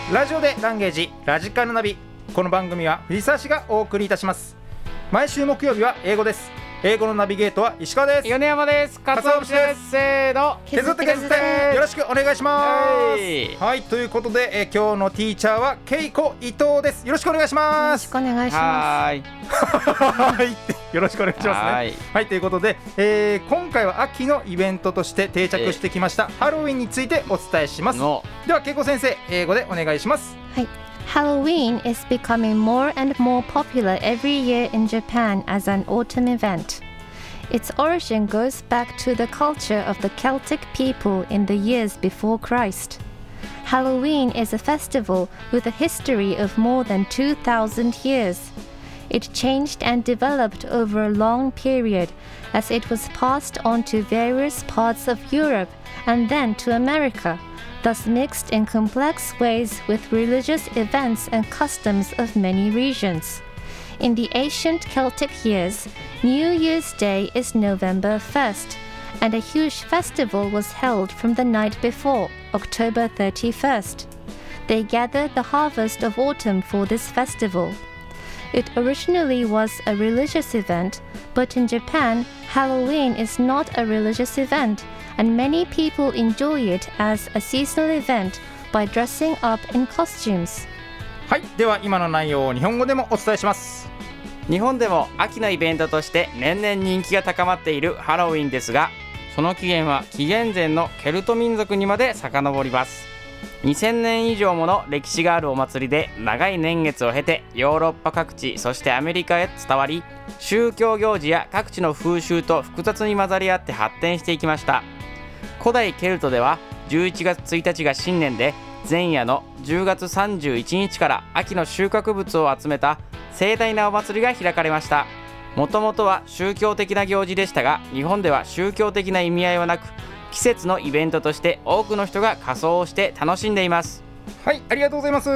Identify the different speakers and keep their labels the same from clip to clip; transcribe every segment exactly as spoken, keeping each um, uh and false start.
Speaker 1: ラジオでランゲージラジカルナビ。この番組は藤沢市がお送りいたします。毎週木曜日は英語です。英語のナビゲートは石川です。
Speaker 2: 米山です。かつお節です。せーの、
Speaker 1: 削って削ってよろしくお願いします。
Speaker 2: はい、
Speaker 1: はい、ということで、え今日のティーチャーはケイコ伊藤です。よろしくお願いします。
Speaker 3: よろしくお願いします。
Speaker 2: はい
Speaker 1: はいよろしくお願いしますね。
Speaker 2: はい、
Speaker 1: はい、ということで、えー、今回は秋のイベントとして定着してきましたハロウィンについてお伝えします。ではケイコ先生、英語でお願いします。
Speaker 3: はい、Halloween is becoming more and more popular every year in Japan as an autumn event. Its origin goes back to the culture of the Celtic people in the years before Christ. Halloween is a festival with a history of more than two thousand years. It changed and developed over a long period as it was passed on to various parts of Europe and then to America, thus mixed in complex ways with religious events and customs of many regions. In the ancient Celtic years, New Year's Day is November first, and a huge festival was held from the night before, October thirty-first. They gathered the harvest of autumn for this festival. It originally was a religious event, but in Japan, Halloween is not a religious event, and many people enjoy it as a seasonal event by dressing up in costumes.
Speaker 1: はい、では今の内容を日本語でもお伝えします。
Speaker 2: 日本でも秋のイベントとして年々人気が高まっているハロウィンですが、その起源は紀元前のケルト民族にまで遡ります。にせんねん以上もの歴史があるお祭りで、長い年月を経てヨーロッパ各地、そしてアメリカへ伝わり、宗教行事や各地の風習と複雑に混ざり合って発展していきました。古代ケルトではじゅういちがつついたちが新年で、前夜のじゅうがつさんじゅういちにちから秋の収穫物を集めた盛大なお祭りが開かれました。もともとは宗教的な行事でしたが、日本では宗教的な意味合いはなく、季節のイベントとして多くの人が仮装をして楽しんでいます。
Speaker 1: はい、ありがとうございます。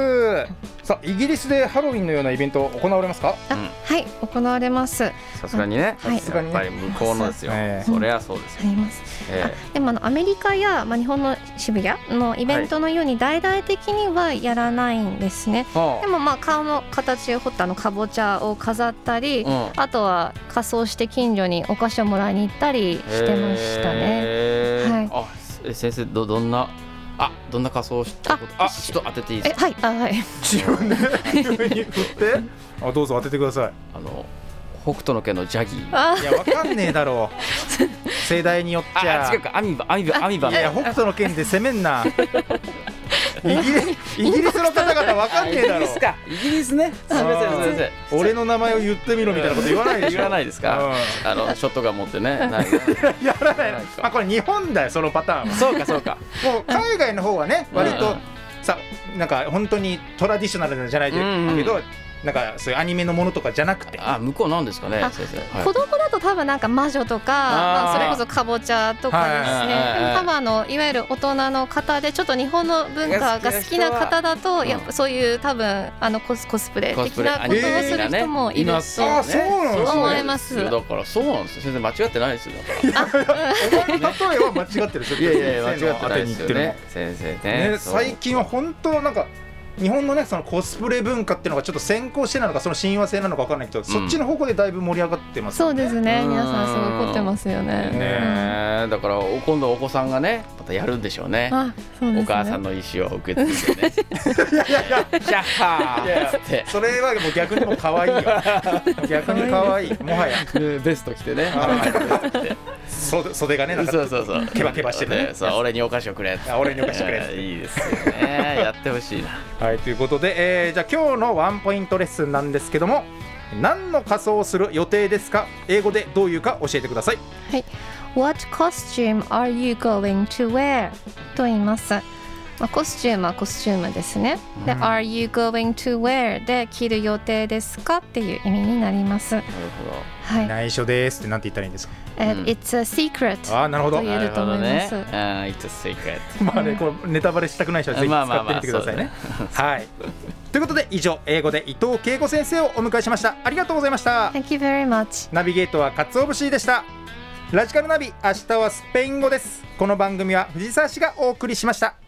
Speaker 1: さあ、イギリスでハロウィンのようなイベント行われますか？
Speaker 3: あ、うん、はい、行われます。
Speaker 2: さすがにね、
Speaker 3: はい、
Speaker 2: やっぱり向こうのですよ、えー、それはそうですよ、
Speaker 3: あります、えー、あでもあのアメリカや、まあ、日本の渋谷のイベントのように大々的にはやらないんですね、はい、でもまあ顔の形を彫ったあのかぼちゃを飾ったり、うん、あとは仮装して近所にお菓子をもらいに行ったりしてましたね、
Speaker 2: えーはい、あえ先生 ど, どんなあ、どんな仮装をしたことあ、ちょっと当てていいですか？
Speaker 3: はい、あ、はい。
Speaker 1: 自分で自分に振ってあ、どうぞ当ててください。
Speaker 2: あの北斗の拳のジャギー。
Speaker 1: いや、わかんねえだろう世代によっちゃ。
Speaker 2: あ、違うか、アミバ、アミバ、アミバ。
Speaker 1: いや、北斗の拳で攻めんなイギリ、イギリスの方々わかんねえだろう。
Speaker 2: イギリスか、イギリスね。すみません、すみません。
Speaker 1: 俺の名前を言ってみろみたいなこと言わないでしょ。
Speaker 2: 言わないですか、うん、あのショットガン持ってね
Speaker 1: やらないの。あ、これ日本だよ、そのパターンは。
Speaker 2: そうかそうか。
Speaker 1: もう海外の方はね、割とさ、なんか本当にトラディショナルじゃないけど、うんうん、なんかそういうアニメのものとかじゃなくて、
Speaker 2: あ、向こうなんですかね、先生、
Speaker 3: はい、子供だと多分なんか魔女とか、まあ、それこそかぼちゃとかですね。でも多分あのいわゆる大人の方でちょっと日本の文化が好きな方だと、やっぱそういう多分あのコス、コスプレ的なことをする人もいると思います。
Speaker 2: だからそうなんですよ、先生間違ってないですよ。だから
Speaker 1: お前の例えは間違ってる。
Speaker 2: いやいや間違ってないですよね、先生ね。
Speaker 1: ね、最近は本当なんか日本のね、そのコスプレ文化っていうのがちょっと先行してなのか、その親和性なのか分からないけど、うん、そっちの方向でだいぶ盛り上がってますよね。
Speaker 3: そうですね、皆さんすごい凝ってますよね。
Speaker 2: ね、だから今度お子さんがね、またやるんでしょうね。あ、そうですね、お母さんの意思を受け継いでねいやいやいや、シャッハーって、
Speaker 1: それはもう逆にもう可愛いよ逆に可愛い、もはや
Speaker 2: ベスト着てね、
Speaker 1: 袖がね、なんか
Speaker 2: そうそうそう、
Speaker 1: ケバケバしてるね。
Speaker 2: そう、俺にお菓子をくれ、
Speaker 1: 俺にお菓子をくれ、
Speaker 2: いいですよね、やってほしいな。
Speaker 1: はい、ということで、えー、じゃあ今日のワンポイントレッスンなんですけども、何の仮装をする予定ですか？英語でどういうか教えてください。
Speaker 3: はい、What costume are you going to wear? と言います。まあ、コスチュームはコスチュームですね。で、うん、Are you going to wear? で着る予定ですかっていう意味になります。なる
Speaker 1: ほど。はい、内緒ですってなんて言ったらいいんですか？
Speaker 3: うん、It's a secret
Speaker 1: あ、なるほど、
Speaker 3: と言えると思います。
Speaker 2: ね、uh, It's a secret
Speaker 1: まあね、これネタバレしたくない人はぜひ使ってみてくださいね。はい。ということで以上、英語で伊藤圭吾先生をお迎えしました。ありがとうございました。
Speaker 3: Thank you very much。
Speaker 1: ナビゲートは鰹節でした。ラジカルナビ、明日はスペイン語です。この番組は藤沢市がお送りしました。